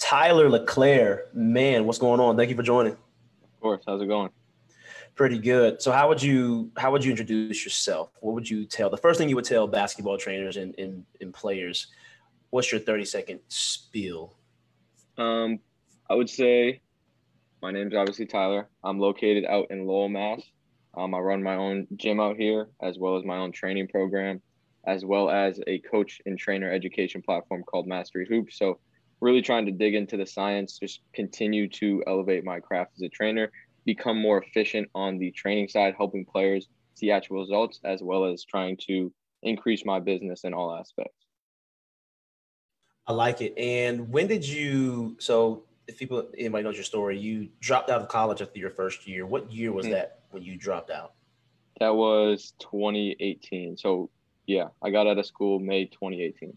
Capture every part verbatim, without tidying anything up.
Tyler LeClaire, man, what's going on? Thank you for joining. Of course. How's it going? Pretty good. So how would you how would you introduce yourself? What would you tell? The first thing you would tell basketball trainers and, and, and players, what's your thirty second spiel? Um, I would say my name's obviously Tyler. I'm located out in Lowell, Mass. Um, I run my own gym out here, as well as my own training program, as well as a coach and trainer education platform called Mastery Hoops. So really trying to dig into the science, just continue to elevate my craft as a trainer, become more efficient on the training side, helping players see actual results, as well as trying to increase my business in all aspects. I like it. And when did you, so if people, anybody knows your story, you dropped out of college after your first year. What year was that when you dropped out? That was twenty eighteen. So yeah, I got out of school May twenty eighteen.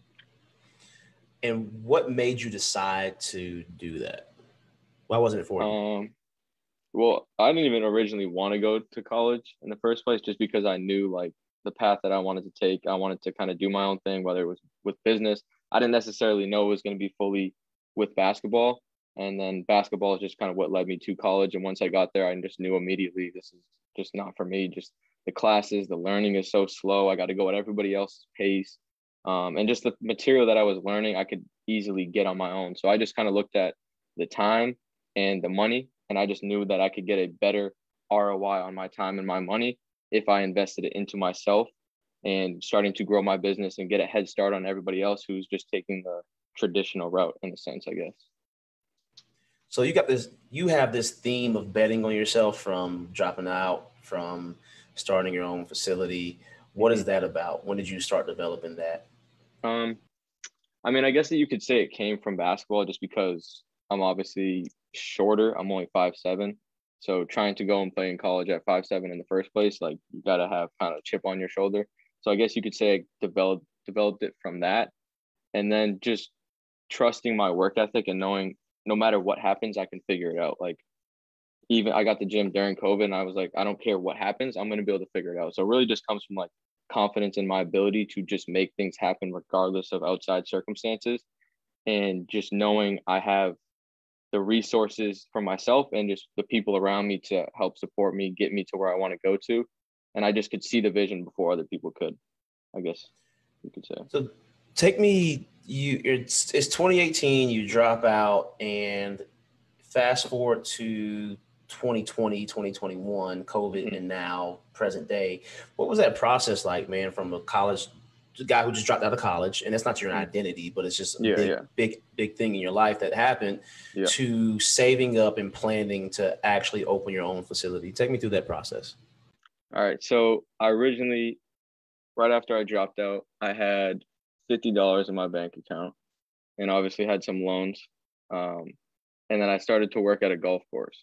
And what made you decide to do that? Why wasn't it for you? Um, well, I didn't even originally want to go to college in the first place, just because I knew like the path that I wanted to take. I wanted to kind of do my own thing, whether it was with business. I didn't necessarily know it was going to be fully with basketball. And then basketball is just kind of what led me to college. And once I got there, I just knew immediately this is just not for me. Just the classes, the learning is so slow. I got to go at everybody else's pace. Um, and just the material that I was learning, I could easily get on my own. So I just kind of looked at the time and the money, and I just knew that I could get a better R O I on my time and my money if I invested it into myself and starting to grow my business and get a head start on everybody else who's just taking the traditional route, in a sense, I guess. So you got this, you have this theme of betting on yourself, from dropping out, from starting your own facility. What is that about? When did you start developing that? Um, I mean, I guess that you could say it came from basketball, just because I'm obviously shorter. I'm only five seven. So trying to go and play in college at five seven in the first place, like you got to have kind of chip on your shoulder. So I guess you could say I developed developed it from that, and then just trusting my work ethic and knowing no matter what happens, I can figure it out. Like even I got the gym during COVID, and I was like, I don't care what happens, I'm going to be able to figure it out. So it really just comes from like confidence in my ability to just make things happen regardless of outside circumstances, and just knowing I have the resources for myself and just the people around me to help support me, get me to where I want to go to. And I just could see the vision before other people could, I guess you could say. So take me, you it's, it's twenty eighteen, you drop out, and fast forward to twenty twenty, twenty twenty-one, COVID, mm-hmm. and now present day. What was that process like, man, from a college guy who just dropped out of college, and that's not your identity, but it's just a yeah, big, yeah. big, big thing in your life that happened, yeah. to saving up and planning to actually open your own facility? Take me through that process. All right. So I originally, right after I dropped out, I had fifty dollars in my bank account, and obviously had some loans. Um, and then I started to work at a golf course,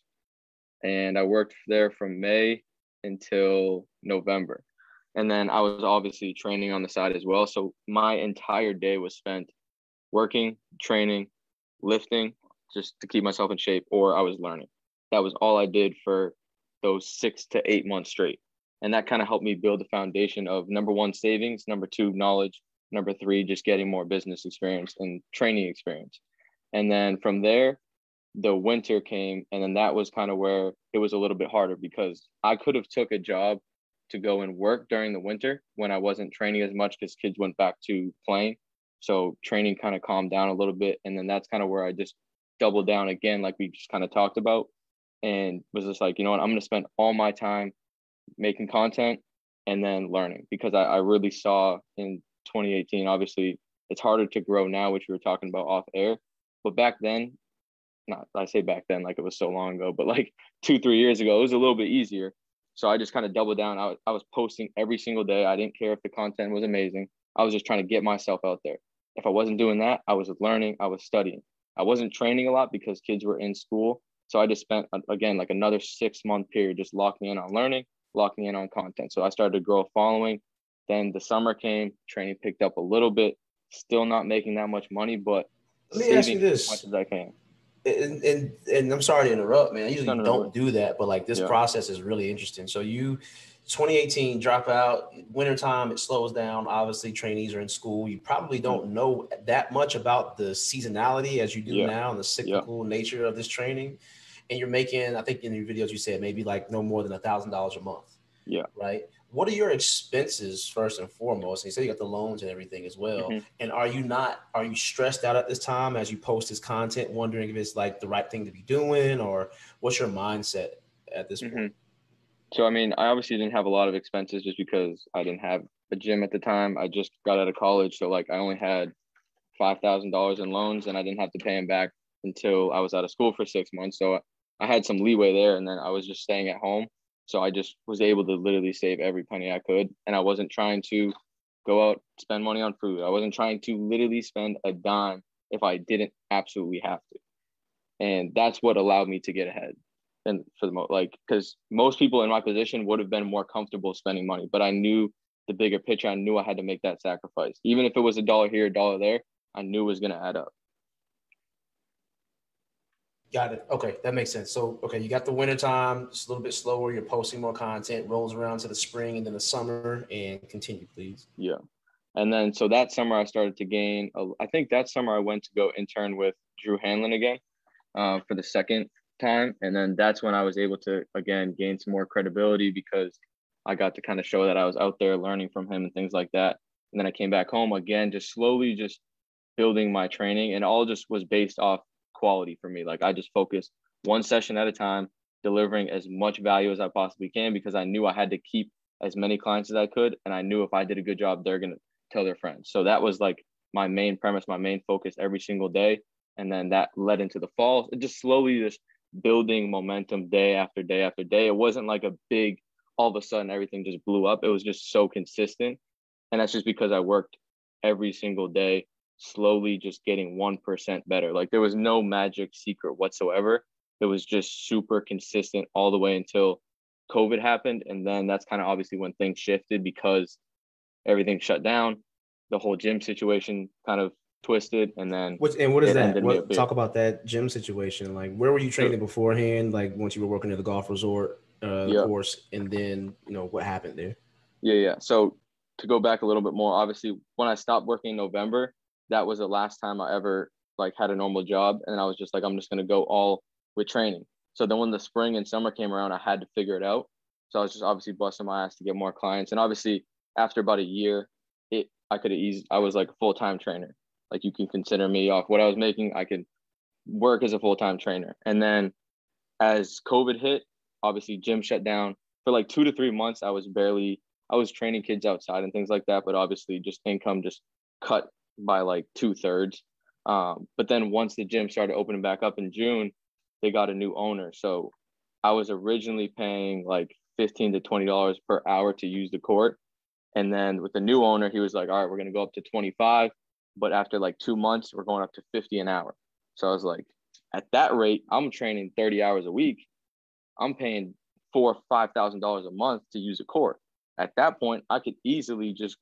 and I worked there from May until November. And then I was obviously training on the side as well. So my entire day was spent working, training, lifting, just to keep myself in shape, or I was learning. That was all I did for those six to eight months straight. And that kind of helped me build the foundation of, number one, savings, number two, knowledge, number three, just getting more business experience and training experience. And then from there, the winter came, and then that was kind of where it was a little bit harder, because I could have took a job to go and work during the winter when I wasn't training as much, because kids went back to playing. So training kind of calmed down a little bit. And then that's kind of where I just doubled down again, like we just kind of talked about, and was just like, you know what, I'm going to spend all my time making content and then learning, because I, I really saw in twenty eighteen, obviously it's harder to grow now, which we were talking about off air, but back then, not I say back then like it was so long ago, but like two, three years ago, it was a little bit easier. So I just kind of doubled down. I was, I was posting every single day. I didn't care if the content was amazing. I was just trying to get myself out there. If I wasn't doing that, I was learning, I was studying. I wasn't training a lot because kids were in school. So I just spent, again, like another six month period just locking in on learning, locking in on content. So I started to grow a following. Then the summer came, training picked up a little bit, still not making that much money, but let me ask you this. As much as I can. and, and and I'm sorry to interrupt, man. I usually No, no, don't no. do that, but like this Yeah. process is really interesting. So you, twenty eighteen drop out, wintertime, it slows down. Obviously, trainees are in school. You probably don't know that much about the seasonality as you do Yeah. now and the Yeah. cyclical nature of this training. And you're making, I think in your videos you said maybe like no more than a thousand dollars a month. Yeah. Right. What are your expenses first and foremost? And you said you got the loans and everything as well. Mm-hmm. And are you not, are you stressed out at this time as you post this content, wondering if it's like the right thing to be doing, or what's your mindset at this Mm-hmm. point? So, I mean, I obviously didn't have a lot of expenses just because I didn't have a gym at the time. I just got out of college. So like I only had five thousand dollars in loans and I didn't have to pay them back until I was out of school for six months. So I had some leeway there, and then I was just staying at home. So I just was able to literally save every penny I could. And I wasn't trying to go out, spend money on food. I wasn't trying to literally spend a dime if I didn't absolutely have to. And that's what allowed me to get ahead. And for the most, like, because most people in my position would have been more comfortable spending money, but I knew the bigger picture. I knew I had to make that sacrifice. Even if it was a dollar here, a dollar there, I knew it was going to add up. Got it. Okay, that makes sense. So, okay, you got the winter time, it's a little bit slower. You're posting more content, rolls around to the spring and then the summer, and continue, please. Yeah. And then, so that summer I started to gain, a, I think that summer I went to go intern with Drew Hanlon again uh, for the second time. And then that's when I was able to, again, gain some more credibility because I got to kind of show that I was out there learning from him and things like that. And then I came back home again, just slowly just building my training, and all just was based off quality for me. Like I just focused one session at a time, delivering as much value as I possibly can because I knew I had to keep as many clients as I could. And I knew if I did a good job, they're going to tell their friends. So that was like my main premise, my main focus every single day. And then that led into the fall. It just slowly just building momentum day after day after day. It wasn't like a big, all of a sudden everything just blew up. It was just so consistent. And that's just because I worked every single day, slowly just getting one percent better. Like there was no magic secret whatsoever. It was just super consistent all the way until COVID happened. And then that's kind of obviously when things shifted because everything shut down. The whole gym situation kind of twisted. And then What and what is that? What, talk about that gym situation. Like where were you training so, beforehand? Like once you were working at the golf resort uh, yeah. course, and then, you know, what happened there? Yeah, yeah. So to go back a little bit more, obviously when I stopped working in November, that was the last time I ever like had a normal job. And I was just like, I'm just going to go all with training. So then when the spring and summer came around, I had to figure it out. So I was just obviously busting my ass to get more clients. And obviously after about a year, it, I could have eased, I was like a full-time trainer. Like you can consider me off what I was making. I could work as a full-time trainer. And then as COVID hit, obviously gym shut down for like two to three months. I was barely, I was training kids outside and things like that, but obviously just income just cut by like two thirds. Um, but then once the gym started opening back up in June, they got a new owner. So I was originally paying like fifteen to twenty dollars per hour to use the court. And then with the new owner, he was like, all right, we're going to go up to twenty-five. But after like two months, we're going up to fifty an hour. So I was like, at that rate, I'm training thirty hours a week. I'm paying four or five thousand dollars a month to use a court. At that point, I could easily just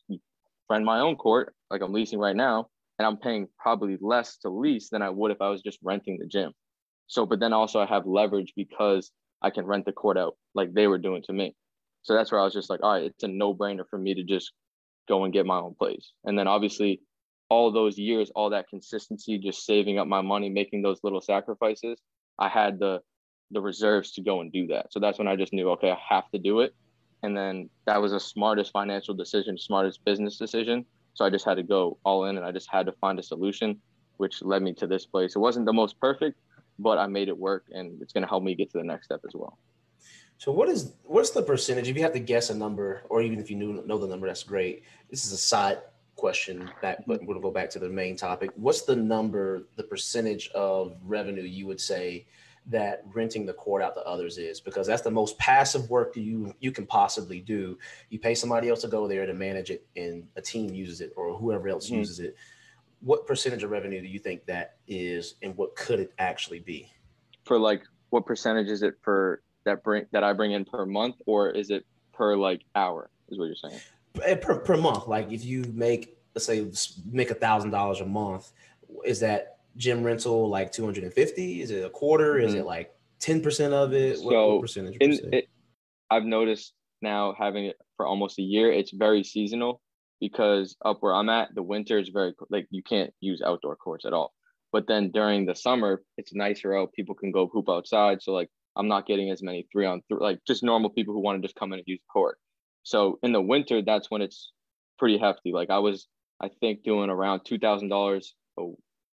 rent my own court, like I'm leasing right now, and I'm paying probably less to lease than I would if I was just renting the gym. So, but then also I have leverage because I can rent the court out like they were doing to me. So that's where I was just like, all right, it's a no-brainer for me to just go and get my own place. And then obviously all those years, all that consistency, just saving up my money, making those little sacrifices, I had the the reserves to go and do that. So that's when I just knew, okay, I have to do it. And then that was the smartest financial decision, smartest business decision. So I just had to go all in and I just had to find a solution, which led me to this place. It wasn't the most perfect, but I made it work, and it's going to help me get to the next step as well. So what is, what's the percentage, if you have to guess a number, or even if you knew, know the number, that's great. This is a side question back, but we're going to go back to the main topic. What's the number, the percentage of revenue you would say that renting the court out to others is? Because that's the most passive work you you can possibly do. You pay somebody else to go there to manage it, and a team uses it, or whoever else mm-hmm. uses it. What percentage of revenue do you think that is, and what could it actually be? For like, what percentage is it for that bring that I bring in per month, or is it per like hour? Is what you're saying? Per per month. Like if you make, let's say, make a thousand dollars a month, is that gym rental like two hundred fifty? Is it a quarter? Mm-hmm. Is it like ten percent of it? So what, what percentage? in it, I've noticed now having it for almost a year, it's very seasonal because up where I'm at, the winter is very like you can't use outdoor courts at all. But then during the summer, it's nicer out. People can go hoop outside. So like I'm not getting as many three on three, like just normal people who want to just come in and use the court. So in the winter, that's when it's pretty hefty. Like I was, I think, doing around two thousand dollars. Oh,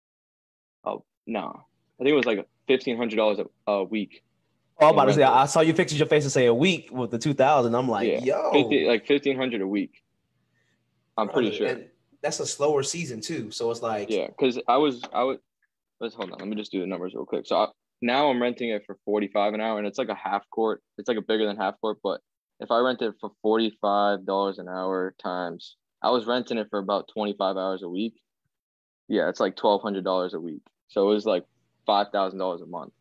oh no, I think it was like fifteen hundred dollars a week. Oh, I'm about to say, I saw you fixing your face and say a week with the two thousand. I'm like, yeah, yo, fifty, like fifteen hundred a week. I'm brother, pretty sure. And that's a slower season too, so it's like, yeah, because I was, I would. Let's hold on. Let me just do the numbers real quick. So I, now I'm renting it for forty-five an hour, and it's like a half court. It's like a bigger than half court, but if I rent it for forty-five dollars an hour times, I was renting it for about twenty-five hours a week. Yeah, it's like twelve hundred dollars a week. So it was like five thousand dollars a month.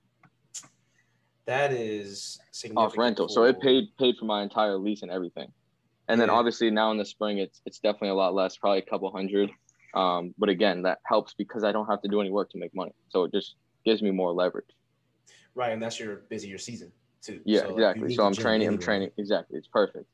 That is significant off rental. For... So it paid paid for my entire lease and everything. And yeah. then obviously now in the spring, it's it's definitely a lot less, probably a couple hundred. Um, but again, that helps because I don't have to do any work to make money. So it just gives me more leverage. Right, and that's your busier season too. Yeah, so exactly. So I'm training. Anyway. I'm training. Exactly. It's perfect.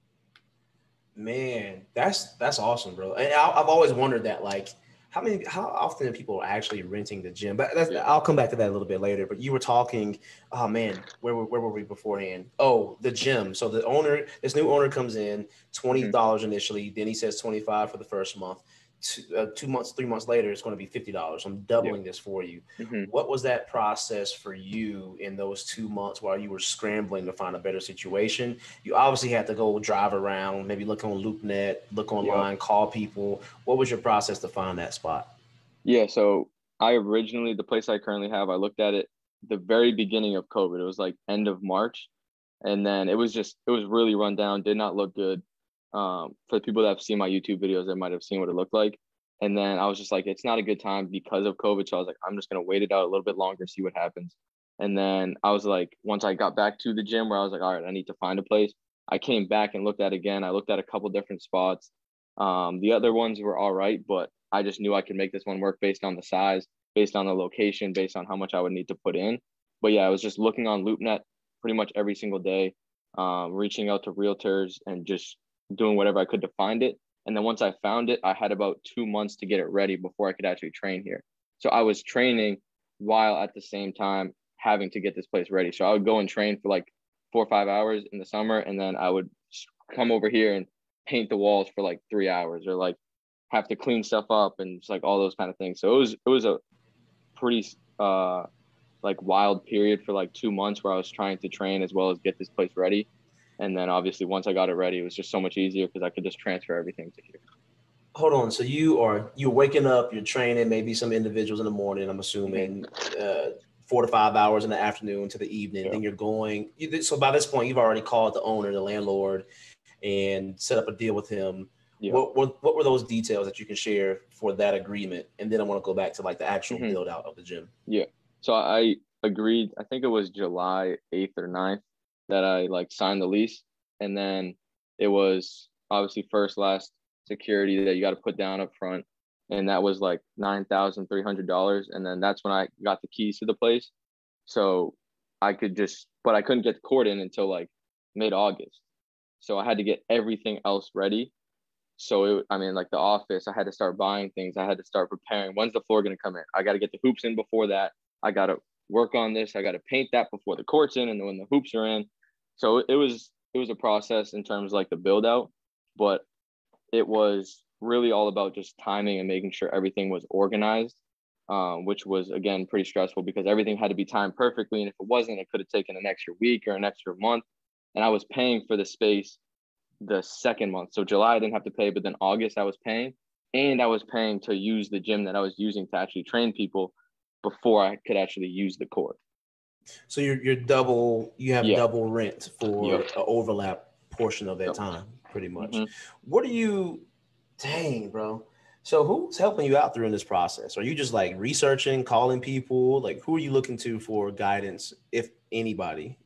Man, that's that's awesome, bro. And I, I've always wondered that, like, how many, how often are people actually renting the gym? But that's, yeah. I'll come back to that a little bit later. But you were talking, oh man, where were where were we beforehand? Oh, the gym. So the owner, this new owner comes in, twenty dollars mm-hmm. initially. Then he says twenty-five for the first month. Two, uh, two months, three months later, it's going to be fifty dollars. I'm doubling yeah. this for you. Mm-hmm. What was that process for you in those two months while you were scrambling to find a better situation? You obviously had to go drive around, maybe look on LoopNet, look online, yep. call people. What was your process to find that spot? Yeah, so I originally, the place I currently have, I looked at it the very beginning of COVID. It was like end of March. And then it was just, it was really run down, did not look good. Um, for the people that have seen my YouTube videos, they might have seen what it looked like. And then I was just like, it's not a good time because of COVID. So I was like, I'm just going to wait it out a little bit longer, see what happens. And then I was like, once I got back to the gym where I was like, all right, I need to find a place. I came back and looked at it again. I looked at a couple different spots. Um, the other ones were all right, but I just knew I could make this one work based on the size, based on the location, based on how much I would need to put in. But yeah, I was just looking on LoopNet pretty much every single day, um, reaching out to realtors and just doing whatever I could to find it. And then once I found it, I had about two months to get it ready before I could actually train here. So I was training while at the same time having to get this place ready. So I would go and train for like four or five hours in the summer. And then I would come over here and paint the walls for like three hours or like have to clean stuff up and just like all those kind of things. So it was, it was a pretty uh, like wild period for like two months where I was trying to train as well as get this place ready. And then obviously once I got it ready, it was just so much easier because I could just transfer everything to here. Hold on. So you are, you're waking up, you're training maybe some individuals in the morning, I'm assuming uh, four to five hours in the afternoon to the evening. Yeah. Then you're going, you, so by this point, you've already called the owner, the landlord, and set up a deal with him. Yeah. What, what what were those details that you can share for that agreement? And then I want to go back to like the actual mm-hmm. build out of the gym. Yeah. So I agreed, I think it was July eighth or ninth. That I like signed the lease, and then it was obviously first last security that you got to put down up front, and that was like nine thousand three hundred dollars, and then that's when I got the keys to the place, so I could just, but I couldn't get the court in until like mid August, so I had to get everything else ready. So it, I mean, like the office, I had to start buying things, I had to start preparing. When's the floor gonna come in? I got to get the hoops in before that. I got to work on this. I got to paint that before the court's in, and then when the hoops are in. So it was it was a process in terms of like the build out, but it was really all about just timing and making sure everything was organized, um, which was, again, pretty stressful because everything had to be timed perfectly. And if it wasn't, it could have taken an extra week or an extra month. And I was paying for the space the second month. So July, I didn't have to pay, but then August I was paying. And I was paying to use the gym that I was using to actually train people before I could actually use the court. So you're you're double. You have yeah. double rent for yep. an overlap portion of that yep. time, pretty much. Mm-hmm. What are you? Dang, bro. So who's helping you out during this process? Are you just like researching, calling people? Like, who are you looking to for guidance, if anybody?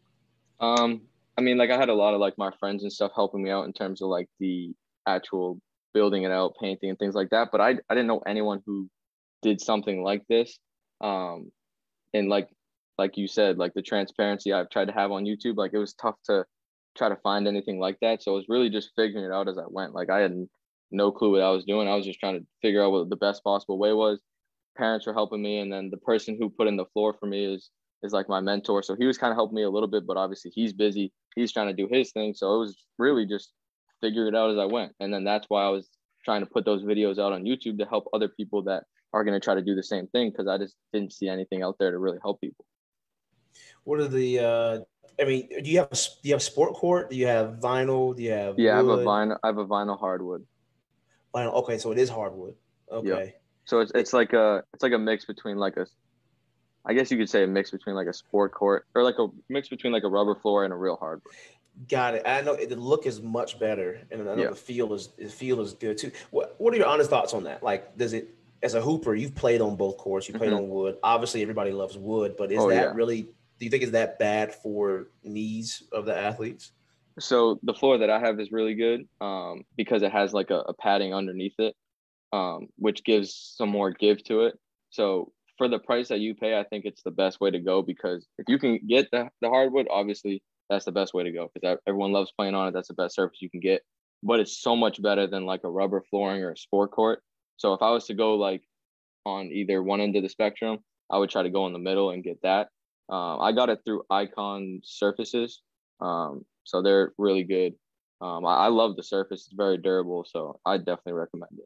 Um, I mean, like I had a lot of like my friends and stuff helping me out in terms of like the actual building it out, painting and things like that. But I I didn't know anyone who did something like this. Um, and like like you said, like the transparency I've tried to have on YouTube, like it was tough to try to find anything like that. So it was really just figuring it out as I went. Like I had no clue what I was doing. I was just trying to figure out what the best possible way was. Parents were helping me, and then the person who put in the floor for me is is like my mentor. So he was kind of helping me a little bit, but obviously he's busy. He's trying to do his thing. So it was really just figure it out as I went. And then that's why I was trying to put those videos out on YouTube to help other people that are going to try to do the same thing, because I just didn't see anything out there to really help people. What are the, uh, I mean, do you have, do you have sport court? Do you have vinyl? Do you have Yeah, wood? I have a vinyl, I have a vinyl hardwood. Vinyl. Okay. So it is hardwood. Okay. Yep. So it's, it's like a, it's like a mix between like a, I guess you could say a mix between like a sport court, or like a mix between like a rubber floor and a real hardwood. Got it. I know the look is much better, and I know Yeah. the feel is the feel is good too. What What are your honest thoughts on that? Like, does it, as a hooper, you've played on both courts, you played Mhm. on wood. Obviously, everybody loves wood, but is Oh, that yeah. really? Do you think is that bad for knees of the athletes? So the floor that I have is really good, um, because it has like a, a padding underneath it, um, which gives some more give to it. So for the price that you pay, I think it's the best way to go, because if you can get the, the hardwood, obviously that's the best way to go, because everyone loves playing on it. That's the best surface you can get, but it's so much better than like a rubber flooring or a sport court. So if I was to go like on either one end of the spectrum, I would try to go in the middle and get that. Um, I got it through Icon Surfaces. Um, so they're really good. Um, I, I love the surface. It's very durable. So I definitely recommend it.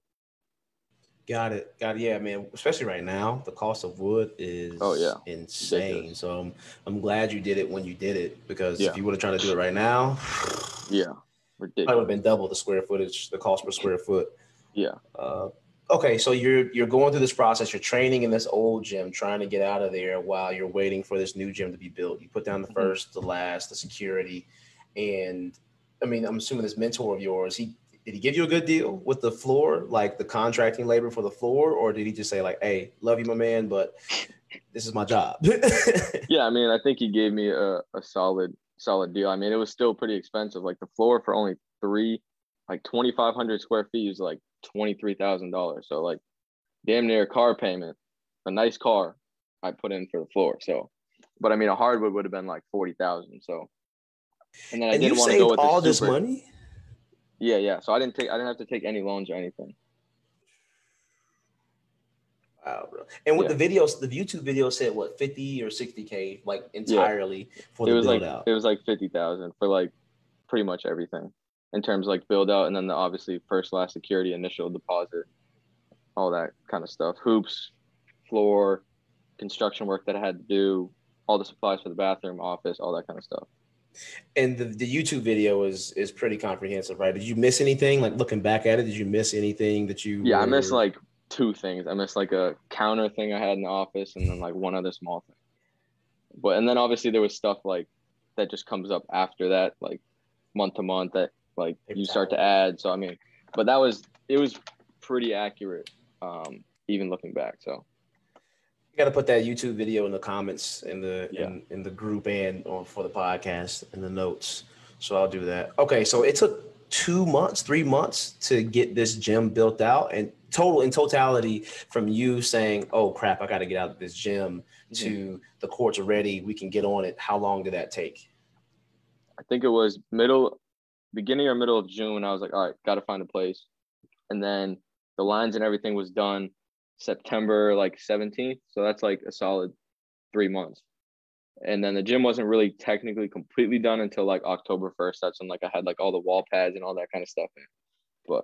Got it. Got it. Yeah, man. Especially right now, the cost of wood is Oh, yeah. insane. Ridiculous. So I'm, I'm glad you did it when you did it, because Yeah. if you would have tried to do it right now, Yeah. I would Ridiculous. have been double the square footage, the cost per square foot. Yeah. Uh, okay, so you're you're going through this process. You're training in this old gym, trying to get out of there while you're waiting for this new gym to be built. You put down the Mhm. first, the last, the security, and I mean, I'm assuming this mentor of yours, he did he give you a good deal with the floor, like the contracting labor for the floor, or did he just say like, "Hey, love you, my man, but this is my job"? Yeah, I mean, I think he gave me a, a solid solid deal. I mean, it was still pretty expensive. Like the floor for only three, like twenty-five hundred square feet is like twenty-three thousand dollars. So like damn near a car payment, a nice car I put in for the floor. So, but I mean, a hardwood would have been like forty thousand. So, and then I And you didn't want to go saved with the all this super. money? Yeah, yeah. So I didn't take, I didn't have to take any loans or anything. Wow, bro. And with Yeah. the videos, the YouTube video said what, fifty or sixty K, like Yeah. entirely for It the was build like, out. it was like fifty thousand for like pretty much everything in terms of like build out, and then the obviously first, last security, initial deposit, all that kind of stuff, hoops, floor, construction work that I had to do, all the supplies for the bathroom, office, all that kind of stuff. And the, the YouTube video is is pretty comprehensive, right? Did you miss anything? Like looking back at it, did you miss anything that you Yeah, I missed were? like two things. I missed like a counter thing I had in the office, and then like one other small thing. But and then obviously there was stuff like that just comes up after that, like month to month, that like Paper you start to towels. add. So I mean, but that was it was pretty accurate, um, even looking back. So You got to put that YouTube video in the comments in the yeah. in in the group and on for the podcast in the notes. So I'll do that. Okay, so it took two months, three months to get this gym built out, and total in totality from you saying, "Oh crap, I got to get out of this gym," Mhm. to the courts are ready, we can get on it. How long did that take? I think it was middle, beginning or middle of June. I was like, all right, got to find a place. And then the lines and everything was done September like seventeenth. So that's like a solid three months. And then the gym wasn't really technically completely done until like October first. That's when like I had like all the wall pads and all that kind of stuff in. But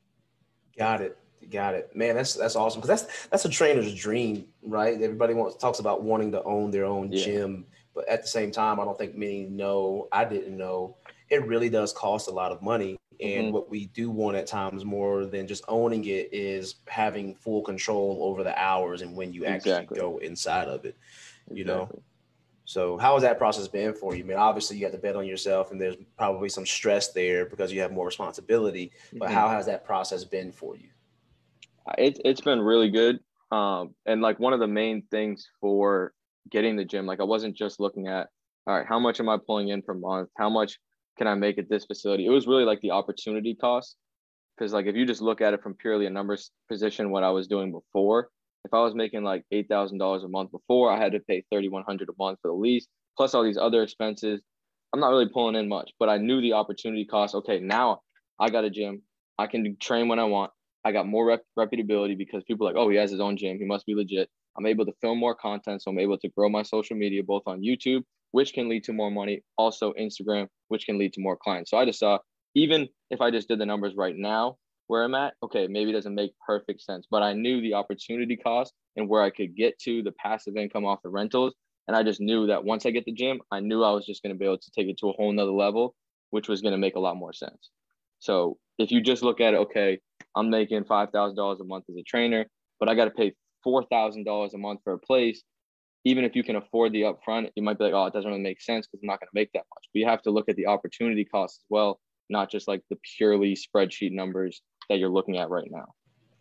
Got it. Got it. Man, that's that's awesome. Because that's that's a trainer's dream, right? Everybody wants talks about wanting to own their own yeah, gym, but at the same time, I don't think many know. I didn't know it really does cost a lot of money. And hmm what we do want at times more than just owning it is having full control over the hours and when you actually exactly. go inside of it, you know? Exactly. So how has that process been for you? I mean, obviously you have to bet on yourself and there's probably some stress there because you have more responsibility, but hmm how has that process been for you? It's it's been really good. Um, and like one of the main things for getting the gym, like I wasn't just looking at, all right, how much am I pulling in per month? How much can I make at this facility? It was really like the opportunity cost. Because like if you just look at it from purely a numbers position, what I was doing before, If I was making like eight thousand dollars a month before, I had to pay thirty-one hundred dollars a month for the lease, plus all these other expenses. I'm not really pulling in much, but I knew the opportunity cost. Okay, now I got a gym. I can train when I want. I got more rep- reputability because people are like, oh, he has his own gym. He must be legit. I'm able to film more content. So I'm able to grow my social media, both on YouTube, which can lead to more money. Also Instagram, which can lead to more clients. So I just saw, even if I just did the numbers right now where I'm at, okay, maybe it doesn't make perfect sense, but I knew the opportunity cost and where I could get to, the passive income off the rentals. And I just knew that once I get the gym, I knew I was just going to be able to take it to a whole nother level, which was going to make a lot more sense. So if you just look at it, okay, I'm making five thousand dollars a month as a trainer, but I got to pay four thousand dollars a month for a place. Even if you can afford the upfront, you might be like, oh, it doesn't really make sense because I'm not going to make that much. But you have to look at the opportunity cost as well, not just like the purely spreadsheet numbers that you're looking at right now.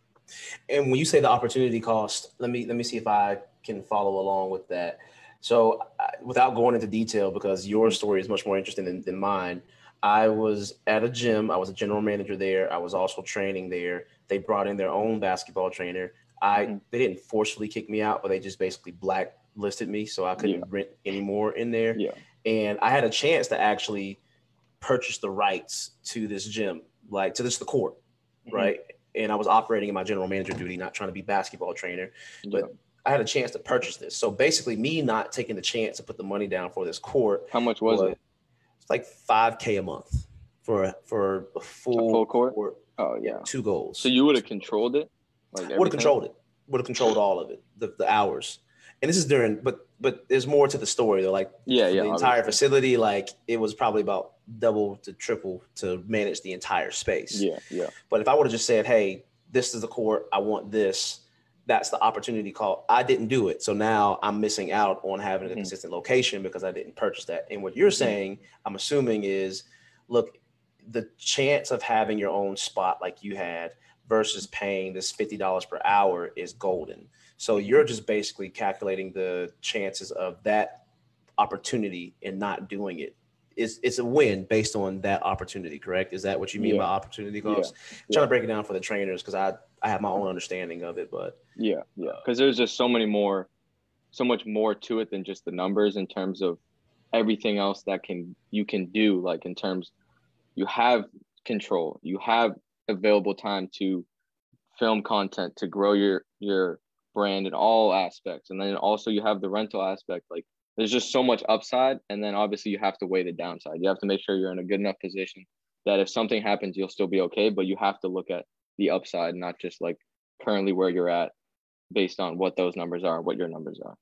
And when you say the opportunity cost, let me let me see if I can follow along with that. So uh, without going into detail, because your story is much more interesting than, than mine, I was at a gym. I was a general manager there. I was also training there. They brought in their own basketball trainer. I mm-hmm. They didn't forcefully kick me out, but they just basically blacklisted me, so I couldn't yeah. rent anymore in there. Yeah. And I had a chance to actually purchase the rights to this gym, like to this the court, mm-hmm. right? And I was operating in my general manager duty, not trying to be basketball trainer, but yeah. I had a chance to purchase this. So basically me not taking the chance to put the money down for this court. How much was, was it? It's like five K a month for, for a full, a full court. court. Oh yeah. Two goals. So you would have controlled it? Like would have controlled it. Would have controlled all of it, the, the hours. And this is during, but, but there's more to the story though. Like yeah, yeah, the entire obviously. facility, like it was probably about double to triple to manage the entire space. Yeah. Yeah. But if I would have just said, hey, this is the court, I want this, that's the opportunity call. I didn't do it. So now I'm missing out on having a mm-hmm. consistent location because I didn't purchase that. And what you're mm-hmm. saying, I'm assuming is, look, the chance of having your own spot like you had versus paying this fifty dollars per hour is golden. So mm-hmm. you're just basically calculating the chances of that opportunity and not doing it. It's, it's a win based on that opportunity, correct? Is that what you mean yeah. by opportunity cost? Yeah. I'm trying yeah. to break it down for the trainers because I, I have my own understanding of it, but yeah, yeah. Because there's just so many more, so much more to it than just the numbers in terms of everything else that can you can do. Like in terms, you have control, you have available time to film content, to grow your your brand in all aspects, and then also you have the rental aspect. Like there's just so much upside, and then obviously you have to weigh the downside. You have to make sure you're in a good enough position that if something happens, you'll still be okay, but you have to look at the upside, not just like currently where you're at based on what those numbers are, what your numbers are.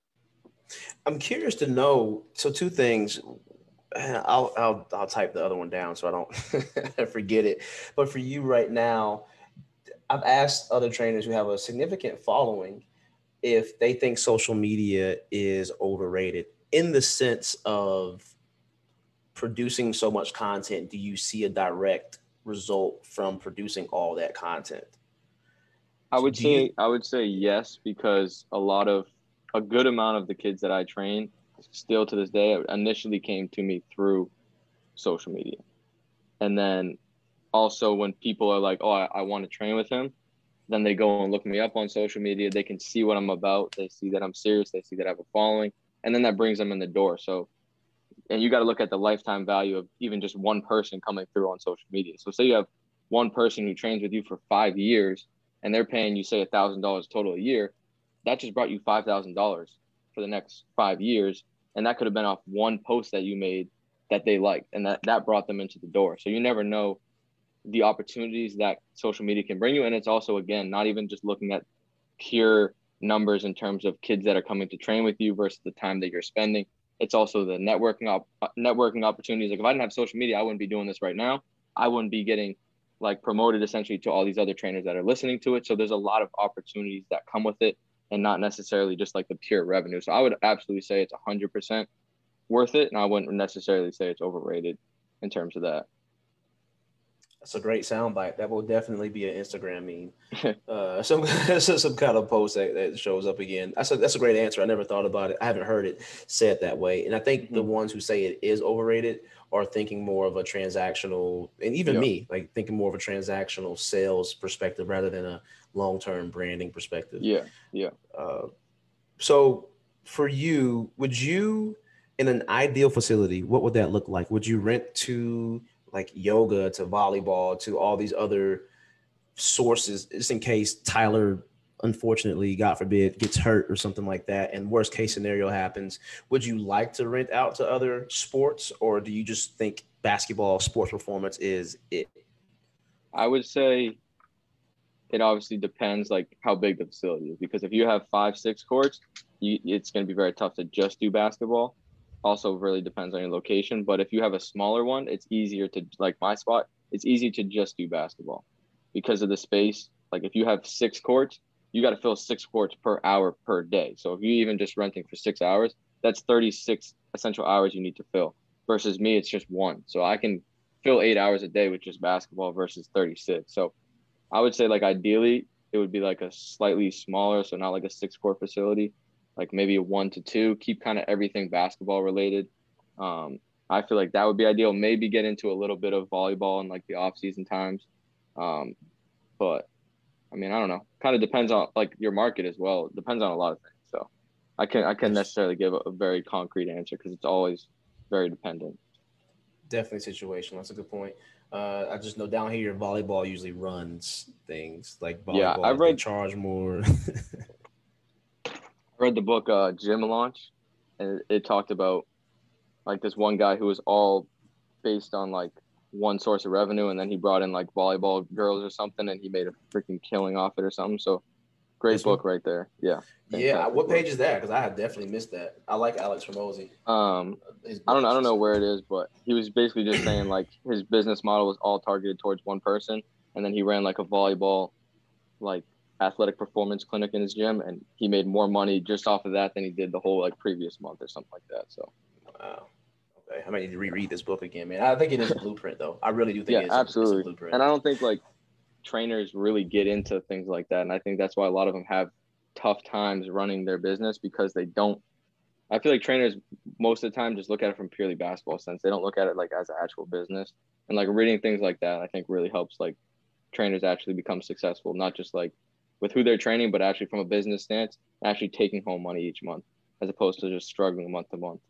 I'm curious to know. So two things, I'll, I'll, I'll type the other one down so I don't forget it. But for you right now, I've asked other trainers who have a significant following if they think social media is overrated in the sense of producing so much content. Do you see a direct result from producing all that content? I would so say you- I would say yes, because a lot of a good amount of the kids that I train still to this day initially came to me through social media. And then also when people are like, oh, I, I want to train with him, then they go and look me up on social media. They can see what I'm about. They see that I'm serious. They see that I have a following. And then that brings them in the door. So, and you got to look at the lifetime value of even just one person coming through on social media. So say you have one person who trains with you for five years and they're paying you, say, one thousand dollars total a year. That just brought you five thousand dollars for the next five years. And that could have been off one post that you made that they liked. And that, that brought them into the door. So you never know the opportunities that social media can bring you. And it's also, again, not even just looking at pure numbers in terms of kids that are coming to train with you versus the time that you're spending. It's also the networking op- networking opportunities. Like if I didn't have social media, I wouldn't be doing this right now. I wouldn't be getting like promoted essentially to all these other trainers that are listening to it. So there's a lot of opportunities that come with it and not necessarily just like the pure revenue. So I would absolutely say it's one hundred percent worth it. And I wouldn't necessarily say it's overrated in terms of that. That's a great soundbite. That will definitely be an Instagram meme. Uh, some some kind of post that, that shows up again. That's a that's a great answer. I never thought about it. I haven't heard it said that way. And I think the Mhm. ones who say it is overrated are thinking more of a transactional, and even Yeah. me, like thinking more of a transactional sales perspective rather than a long term branding perspective. Yeah. Yeah. Uh, so for you, would you, in an ideal facility, what would that look like? Would you rent to like yoga, to volleyball, to all these other sources, just in case Tyler, unfortunately, God forbid, gets hurt or something like that, and worst case scenario happens? Would you like to rent out to other sports, or do you just think basketball sports performance is it? I would say it obviously depends like how big the facility is, because if you have five, six courts, you, it's going to be very tough to just do basketball. Also, really depends on your location. But if you have a smaller one, it's easier to, like my spot, it's easy to just do basketball because of the space. Like if you have six courts, you got to fill six courts per hour per day. So if you even just renting for six hours, that's thirty-six essential hours you need to fill. Versus me, it's just one. So I can fill eight hours a day with just basketball versus thirty-six. So I would say like ideally it would be like a slightly smaller, so not like a six court facility, like maybe a one to two. Keep kind of everything basketball related. Um, I feel like that would be ideal. Maybe get into a little bit of volleyball in like the off season times, um, but I mean I don't know. Kind of depends on like your market as well. It depends on a lot of things. So I can I can It's necessarily give a, a very concrete answer because it's always very dependent. definitely situational. That's a good point. Uh, I just know down here, volleyball usually runs things like Yeah, I volleyball. They read charge more. I read the book uh, Gym Launch, and it, it talked about like this one guy who was all based on like one source of revenue, and then he brought in like volleyball girls or something, and he made a freaking killing off it or something. So great This one? book right there. Yeah, Yeah. fantastic What book. page is that? Because I have definitely missed that. I like Alex Ramosi. Um, His I book don't I is don't know just where it is, but he was basically just saying like his business model was all targeted towards one person, and then he ran like a volleyball like athletic performance clinic in his gym, and he made more money just off of that than he did the whole like previous month or something like that. So wow. Okay, I might need to reread this book again, man. I think it is a blueprint, though. I really do think yeah, it is a it's a absolutely. blueprint. And I don't think like trainers really get into things like that. And I think that's why a lot of them have tough times running their business because they don't. I feel like trainers most of the time just look at it from purely basketball sense. They don't look at it like as an actual business. And like reading things like that, I think really helps like trainers actually become successful, not just like with who they're training, but actually from a business stance, actually taking home money each month as opposed to just struggling month to month.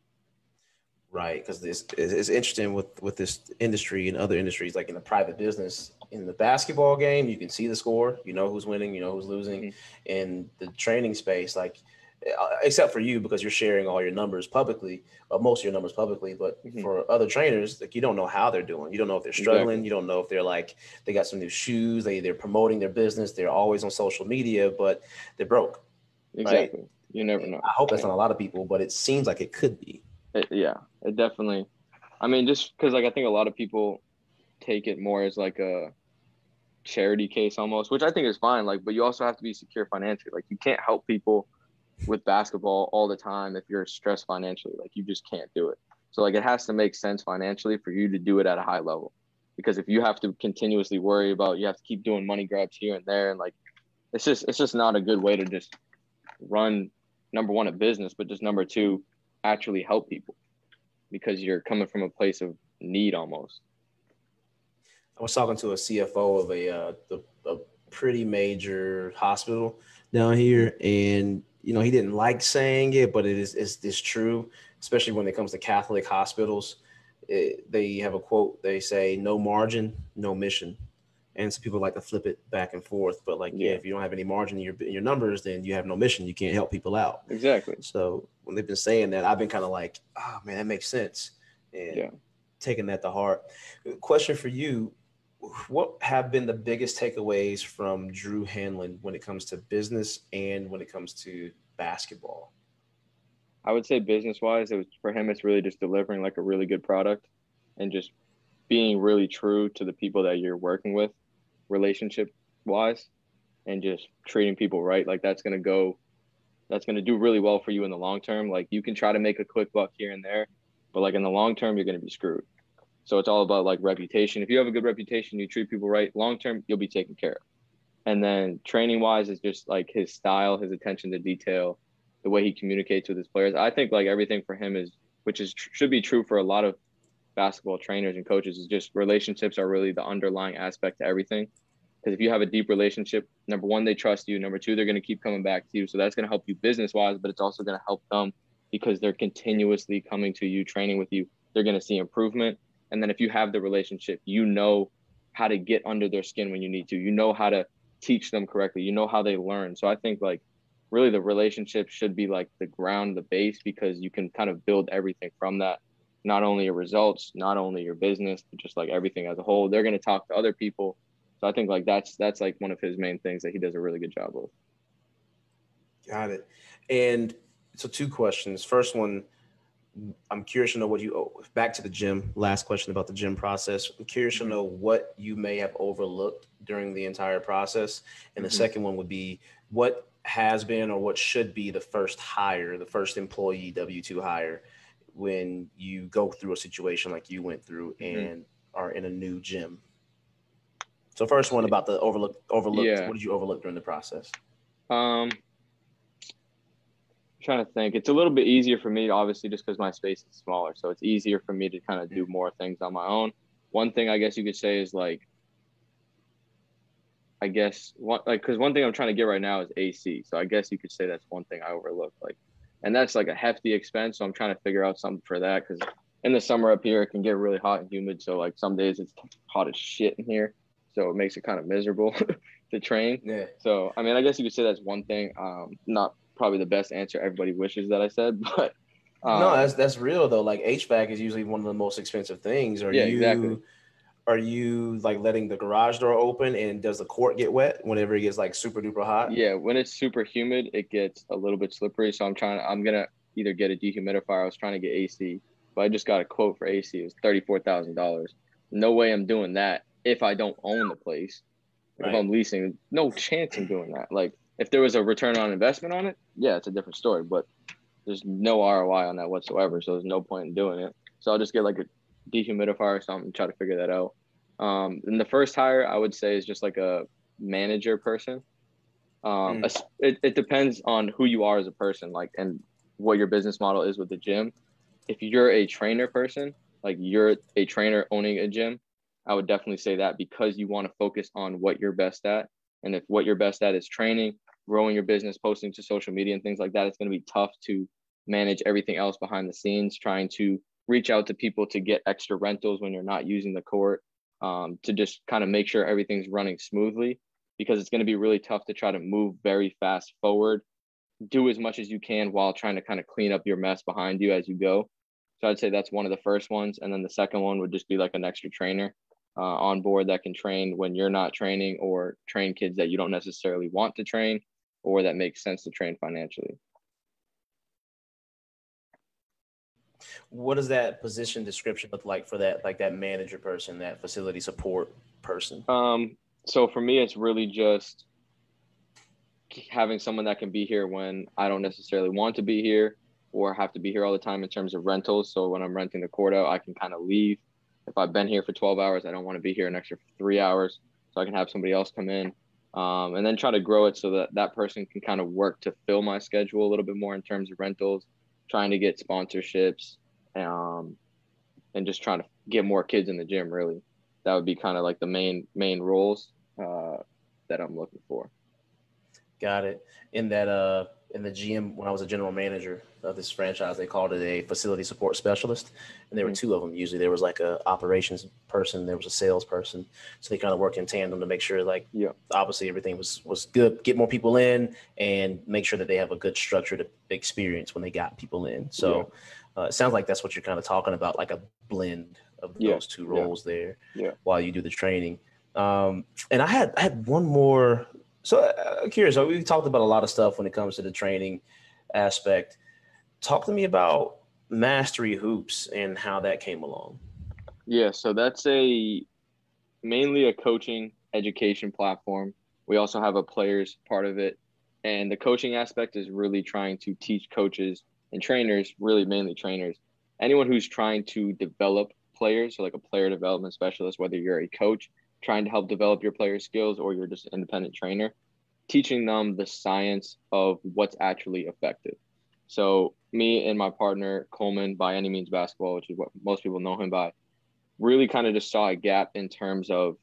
Right, because this it's interesting with with this industry and other industries, like in the private business. In the basketball game, you can see the score, you know who's winning, you know who's losing. Mm-hmm. In the training space, like uh, except for you because you're sharing all your numbers publicly, or most of your numbers publicly. But Mm-hmm. for other trainers, like you don't know how they're doing. You don't know if they're Exactly. struggling. You don't know if they're like they got some new shoes. They they're promoting their business. They're always on social media, but they're broke, right? Exactly. You never know. I hope that's Yeah. not a lot of people, but it seems like it could be. It, yeah. It definitely. I mean, just because like I think a lot of people take it more as like a charity case almost, which I think is fine. Like, but you also have to be secure financially. Like, you can't help people with basketball all the time if you're stressed financially. Like, you just can't do it. So like, it has to make sense financially for you to do it at a high level. Because if you have to continuously worry about, you have to keep doing money grabs here and there, and like, it's just it's just not a good way to just run number one a business, but just number two actually help people because you're coming from a place of need almost. I was talking to a C F O of a, uh, the, a pretty major hospital down Mm-hmm. here, and you know he didn't like saying it, but it is it's, it's true, especially when it comes to Catholic hospitals. It, they have a quote. They say, "No margin, no mission," and some people like to flip it back and forth. But like, yeah, Yeah, if you don't have any margin in your in your numbers, then you have no mission. You can't help people out. exactly. So when they've been saying that, I've been kind of like, "Oh man, that makes sense," and Yeah. taking that to heart. Question for you: what have been the biggest takeaways from Drew Hanlon when it comes to business and when it comes to basketball? I would say business wise, it was for him. It's really just delivering like a really good product, and just being really true to the people that you're working with, relationship wise, and just treating people right. Like that's gonna go. That's gonna do really well for you in the long term. Like you can try to make a quick buck here and there, but like in the long term, you're gonna be screwed. So it's all about like reputation. If you have a good reputation, you treat people right, long term, you'll be taken care of. And then training wise is just like his style, his attention to detail, the way he communicates with his players. I think like everything for him is, which is should be true for a lot of basketball trainers and coaches, is just relationships are really the underlying aspect to everything. Because if you have a deep relationship, number one, they trust you. Number two, they're going to keep coming back to you. So that's going to help you business wise, but it's also going to help them because they're continuously coming to you, training with you. They're going to see improvement. And then if you have the relationship, you know how to get under their skin when you need to. You know how to teach them correctly. You know how they learn. So I think like really the relationship should be like the ground, the base, because you can kind of build everything from that. Not only your results, not only your business, but just like everything as a whole. They're going to talk to other people. So I think like that's that's like one of his main things that he does a really good job of. Got it. And so two questions. First one, I'm curious to know what you, oh, back to the gym, last question about the gym process. I'm curious mm-hmm. to know what you may have overlooked during the entire process. And the mm-hmm. second one would be what has been or what should be the first hire, the first employee W two hire when you go through a situation like you went through mm-hmm. and are in a new gym. So first one about the overlook, overlooked. Yeah. What did you overlook during the process? Um, I'm trying to think. It's a little bit easier for me, obviously, just because my space is smaller. So it's easier for me to kind of do more things on my own. One thing I guess you could say is like, I guess one like because one thing I'm trying to get right now is A C. So I guess you could say that's one thing I overlooked. Like, and that's like a hefty expense. So I'm trying to figure out something for that because in the summer up here it can get really hot and humid. So like some days it's hot as shit in here. So it makes it kind of miserable to train. Yeah. So, I mean, I guess you could say that's one thing. Um, not probably the best answer everybody wishes that I said, but. Um, no, that's that's real, though. Like H V A C is usually one of the most expensive things. Are yeah, you, exactly. Are you like letting the garage door open and does the court get wet whenever it gets like super duper hot? Yeah, when it's super humid, it gets a little bit slippery. So I'm trying to, I'm going to either get a dehumidifier. I was trying to get A C, but I just got a quote for A C. It was thirty-four thousand dollars. No way I'm doing that if I don't own the place. Like right. If I'm leasing, no chance in doing that. Like if there was a return on investment on it, yeah, it's a different story, but there's no R O I on that whatsoever. So there's no point in doing it. So I'll just get like a dehumidifier or something and try to figure that out. Um, and the first hire I would say is just like a manager person. Um, mm. it, it depends on who you are as a person, like, and what your business model is with the gym. If you're a trainer person, like you're a trainer owning a gym, I would definitely say that because you want to focus on what you're best at. And if what you're best at is training, growing your business, posting to social media and things like that, it's going to be tough to manage everything else behind the scenes, trying to reach out to people to get extra rentals when you're not using the court, um, to just kind of make sure everything's running smoothly, because it's going to be really tough to try to move very fast forward, do as much as you can while trying to kind of clean up your mess behind you as you go. So I'd say that's one of the first ones. And then the second one would just be like an extra trainer uh, on board that can train when you're not training, or train kids that you don't necessarily want to train, or that makes sense to train financially. What does that position description look like for that, like that manager person, that facility support person? Um, so for me, it's really just having someone that can be here when I don't necessarily want to be here or have to be here all the time in terms of rentals. So when I'm renting the court out, I can kind of leave. If I've been here for twelve hours, I don't want to be here an extra three hours. So I can have somebody else come in, um, and then try to grow it so that that person can kind of work to fill my schedule a little bit more in terms of rentals, trying to get sponsorships, um, and just trying to get more kids in the gym, really. That would be kind of like the main, main roles uh, that I'm looking for. Got it. In that, uh, in the G M, when I was a general manager of this franchise, they called it a facility support specialist. And there were mm-hmm. two of them. Usually there was like a operations person, there was a sales person. So they kind of work in tandem to make sure, like, yeah, obviously everything was, was good, get more people in and make sure that they have a good structured experience when they got people in. So yeah. uh, it sounds like that's what you're kind of talking about, like a blend of yeah. those two roles yeah. there yeah. while you do the training. Um, and I had, I had one more. So I'm curious, we talked about a lot of stuff when it comes to the training aspect. Talk to me about Mastery Hoops and how that came along. Yeah, so that's a mainly a coaching education platform. We also have a players part of it. And the coaching aspect is really trying to teach coaches and trainers, really mainly trainers, anyone who's trying to develop players, so like a player development specialist, whether you're a coach trying to help develop your player skills or you're just an independent trainer, teaching them the science of what's actually effective. So me and my partner, Coleman, by any means basketball, which is what most people know him by, really kind of just saw a gap in terms of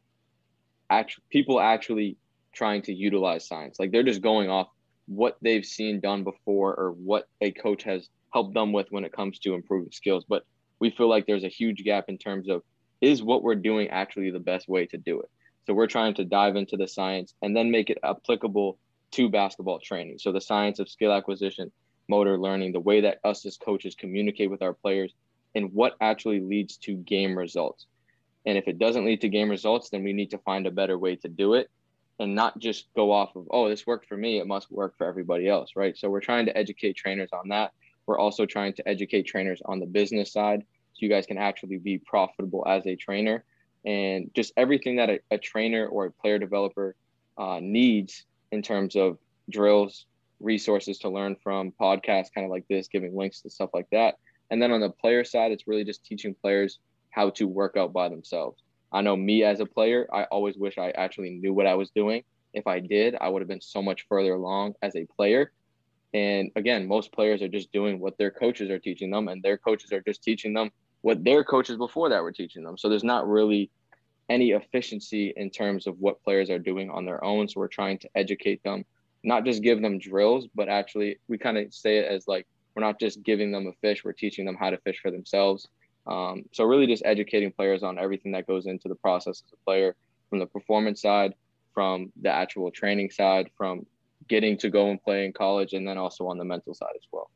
actual people actually trying to utilize science. Like they're just going off what they've seen done before or what a coach has helped them with when it comes to improving skills. But we feel like there's a huge gap in terms of, is what we're doing actually the best way to do it? So we're trying to dive into the science and then make it applicable to basketball training. So the science of skill acquisition, motor learning, the way that us as coaches communicate with our players, and what actually leads to game results. And if it doesn't lead to game results, then we need to find a better way to do it and not just go off of, oh, this worked for me, it must work for everybody else, right? So we're trying to educate trainers on that. We're also trying to educate trainers on the business side so you guys can actually be profitable as a trainer. And just everything that a, a trainer or a player developer uh, needs in terms of drills, resources to learn from, podcasts kind of like this, giving links to stuff like that. And then on the player side, it's really just teaching players how to work out by themselves. I know me as a player, I always wish I actually knew what I was doing. If I did, I would have been so much further along as a player. And again, most players are just doing what their coaches are teaching them, and their coaches are just teaching them what their coaches before that were teaching them. So there's not really any efficiency in terms of what players are doing on their own. So we're trying to educate them, not just give them drills, but actually we kind of say it as like, we're not just giving them a fish, we're teaching them how to fish for themselves. Um, so really just educating players on everything that goes into the process as a player, from the performance side, from the actual training side, from getting to go and play in college, and then also on the mental side as well.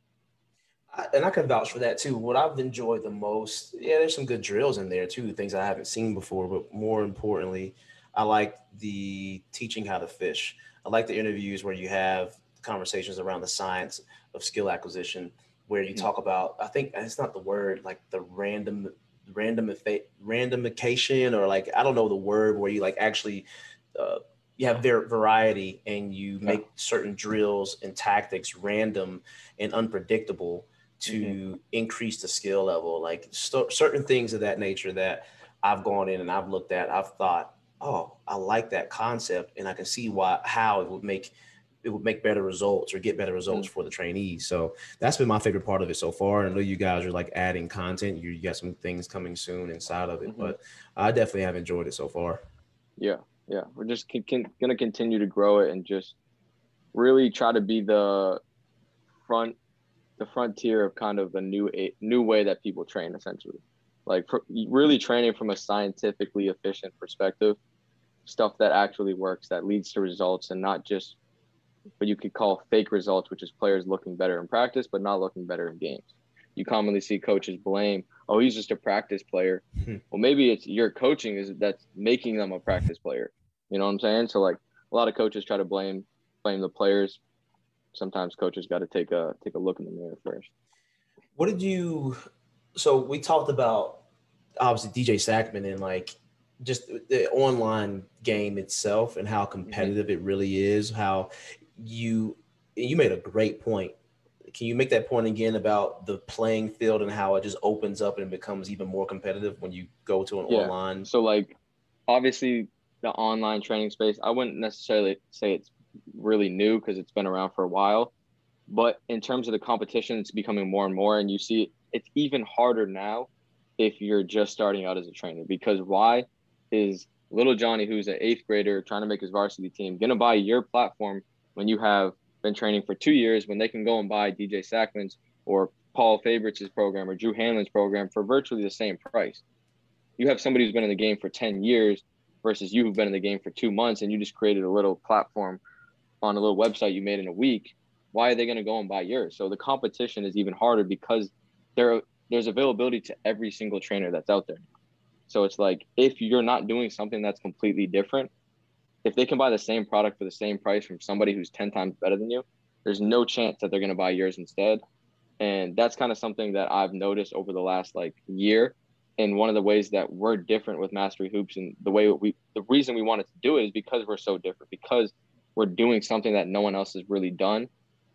And I can vouch for that too. What I've enjoyed the most, yeah, there's some good drills in there too, things I haven't seen before, but more importantly, I like the teaching how to fish. I like the interviews where you have conversations around the science of skill acquisition, where you talk about, I think it's not the word, like the random, random, randomification, or like, I don't know the word, where you like actually, uh, you have their variety and you make yeah. certain drills and tactics random and unpredictable to mm-hmm. increase the skill level, like st- certain things of that nature that I've gone in and I've looked at, I've thought, oh, I like that concept. And I can see why, how it would make, it would make better results or get better results mm-hmm. for the trainees. So that's been my favorite part of it so far. And I know you guys are like adding content. You, you got some things coming soon inside of it, mm-hmm. but I definitely have enjoyed it so far. Yeah. Yeah. We're just con- con- going to continue to grow it and just really try to be the front, the frontier of kind of a new, a new way that people train, essentially. Like for, really training from a scientifically efficient perspective, stuff that actually works, that leads to results, and not just what you could call fake results, which is players looking better in practice, but not looking better in games. You commonly see coaches blame, oh, he's just a practice player. Well, maybe it's your coaching is that's making them a practice player. You know what I'm saying? So like a lot of coaches try to blame, blame the players. Sometimes coaches got to take a, take a look in the mirror first. What did you, so we talked about obviously D J Sackmann and like just the online game itself and how competitive mm-hmm. it really is, how you, you made a great point. Can you make that point again about the playing field and how it just opens up and becomes even more competitive when you go to an yeah. online? So like, obviously the online training space, I wouldn't necessarily say it's really new because it's been around for a while, but in terms of the competition, it's becoming more and more. And you see it's even harder now if you're just starting out as a trainer, because why is little Johnny, who's an eighth grader trying to make his varsity team, going to buy your platform when you have been training for two years, when they can go and buy D J Sackmann's or Paul Favorites' program or Drew Hanlon's program for virtually the same price? You have somebody who's been in the game for ten years versus you who've been in the game for two months and you just created a little platform on a little website you made in a week. Why are they going to go and buy yours? So the competition is even harder because there, there's availability to every single trainer that's out there. So it's like, if you're not doing something that's completely different, if they can buy the same product for the same price from somebody who's ten times better than you, there's no chance that they're going to buy yours instead. And that's kind of something that I've noticed over the last like year. And one of the ways that we're different with Mastery Hoops, and the way we, the reason we wanted to do it is because we're so different, because we're doing something that no one else has really done.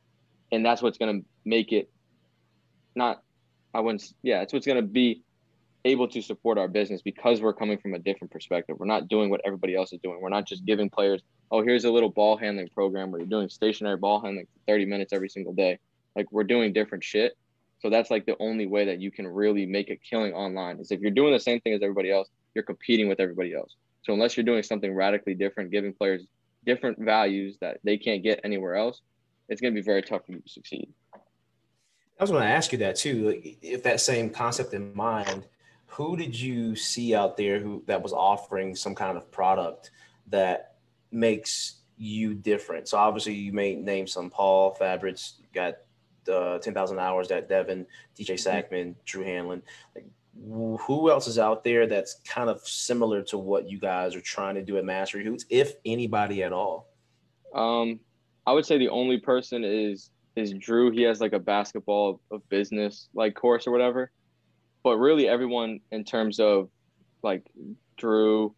And that's what's going to make it not, I wouldn't, yeah, it's what's going to be able to support our business because we're coming from a different perspective. We're not doing what everybody else is doing. We're not just giving players, oh, here's a little ball handling program where you're doing stationary ball handling for thirty minutes every single day. Like, we're doing different shit. So that's like the only way that you can really make a killing online is if you're doing the same thing as everybody else, you're competing with everybody else. So unless you're doing something radically different, giving players different values that they can't get anywhere else, it's going to be very tough for you to succeed. I was going to ask you that too. If that same concept in mind, who did you see out there who that was offering some kind of product that makes you different? So obviously you may name some. Paul Fabritz, got uh, ten thousand hours, that Devin, D J Sackman, Drew Hanlon. Like, who else is out there that's kind of similar to what you guys are trying to do at Mastery Hoops, if anybody at all? Um, I would say the only person is is Drew. He has like a basketball of business like course or whatever. But really everyone in terms of like Drew,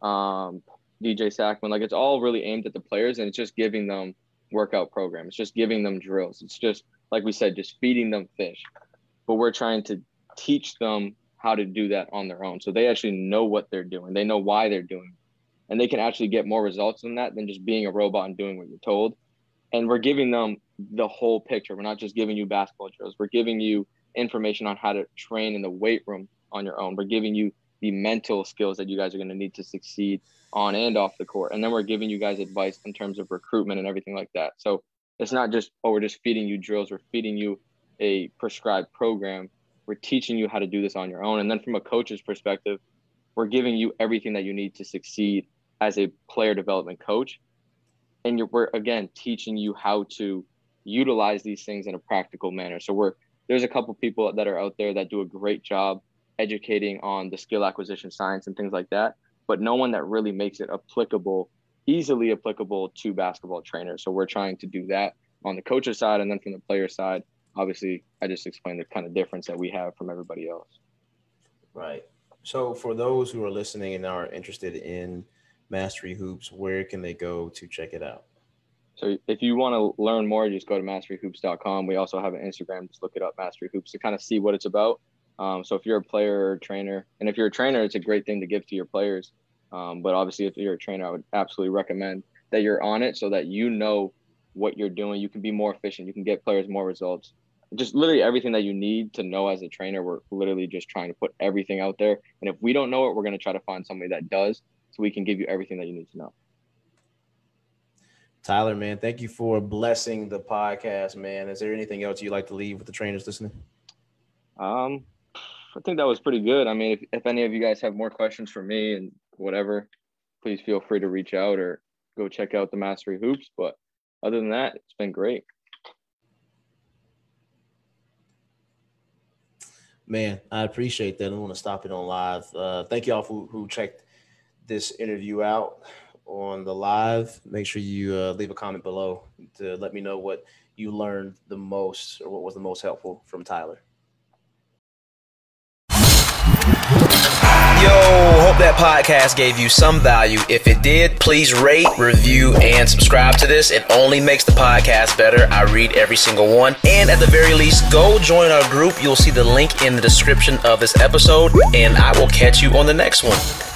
um, D J Sackman, like it's all really aimed at the players, and it's just giving them workout programs. It's just giving them drills. It's just, like we said, just feeding them fish. But we're trying to teach them how to do that on their own. So they actually know what they're doing. They know why they're doing it. And they can actually get more results than that than just being a robot and doing what you're told. And we're giving them the whole picture. We're not just giving you basketball drills. We're giving you information on how to train in the weight room on your own. We're giving you the mental skills that you guys are going to need to succeed on and off the court. And then we're giving you guys advice in terms of recruitment and everything like that. So it's not just, oh, we're just feeding you drills. We're feeding you a prescribed program. We're teaching you how to do this on your own. And then from a coach's perspective, we're giving you everything that you need to succeed as a player development coach. And you're, we're, again, teaching you how to utilize these things in a practical manner. So we're, there's a couple people that are out there that do a great job educating on the skill acquisition science and things like that, but no one that really makes it applicable, easily applicable to basketball trainers. So we're trying to do that on the coach's side. And then from the player side, obviously, I just explained the kind of difference that we have from everybody else. Right. So for those who are listening and are interested in Mastery Hoops, where can they go to check it out? So if you want to learn more, just go to mastery hoops dot com. We also have an Instagram. Just look it up, Mastery Hoops, to kind of see what it's about. Um, so if you're a player or a trainer, and if you're a trainer, it's a great thing to give to your players. Um, but obviously, if you're a trainer, I would absolutely recommend that you're on it so that you know what you're doing. You can be more efficient. You can get players more results. Just literally everything that you need to know as a trainer. We're literally just trying to put everything out there. And if we don't know it, we're going to try to find somebody that does, so we can give you everything that you need to know. Tyler, man, thank you for blessing the podcast, man. Is there anything else you'd like to leave with the trainers listening? Um, I think that was pretty good. I mean, if, if any of you guys have more questions for me and whatever, please feel free to reach out or go check out the Mastery Hoops. But other than that, it's been great. Man, I appreciate that. I want to stop it on live. Uh, thank y'all who, who checked this interview out on the live. Make sure you uh, leave a comment below to let me know what you learned the most or what was the most helpful from Tyler. Yo, hope that podcast gave you some value. If it did, please rate, review, and subscribe to this. It only makes the podcast better. I read every single one. And at the very least, go join our group. You'll see the link in the description of this episode, and I will catch you on the next one.